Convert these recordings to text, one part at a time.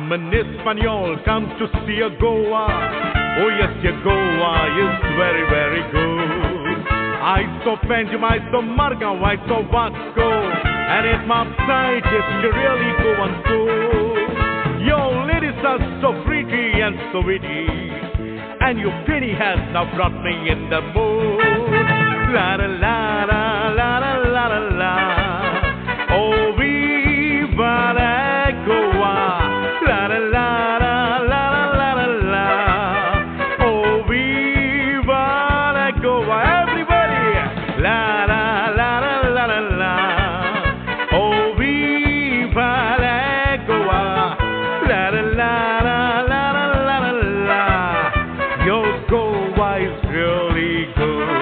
an Espanol comes to see a Goa. Oh yes, your Goa is very, very good. I saw Panjim, I saw Margao, I saw Vasco, and it's my sight is to really go on tour. Your ladies are so pretty and so witty, and your penny has now brought me in the mood. La la la la la la la la. Oh, viva la Goa. La la la la la la la la. Oh, viva la Goa. Everybody. La la la la la la la. Oh, viva la Goa. La la la la la la la la. Your Goa is really good.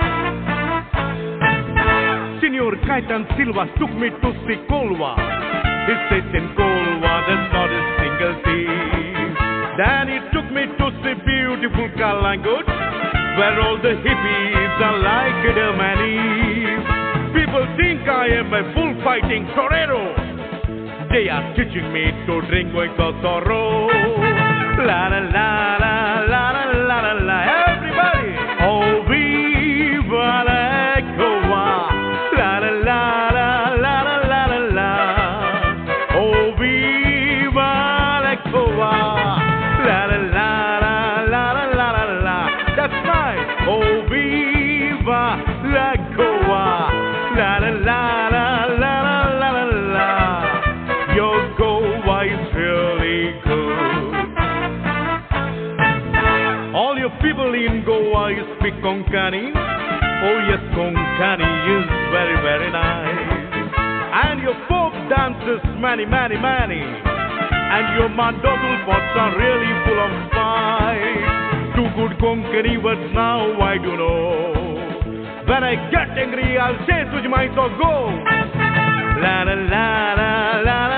Senor Caetan Silva took me to see Colva. He says in Colva there's not a single thief. Then he took me to see beautiful Kalangut, where all the hippies are like Adam and Eve. People think I am a bullfighting torero. They are teaching me to drink with sorrow. La la la la la la la la la. Everybody, oh viva la Goa. La la la la la la la la la. Oh viva la Goa. La la la la la la la la la. That's right. Oh viva la Goa. La la la la la la la la la. Your Goa is really good. All your people in Goa you speak Konkani. Oh yes, Konkani is very, very nice. And your folk dances many, many, many. And your mandodul pots are really full of spice. Two good Konkani words now I do know. When I get angry I'll say Tujhmai so go. La la la la la la.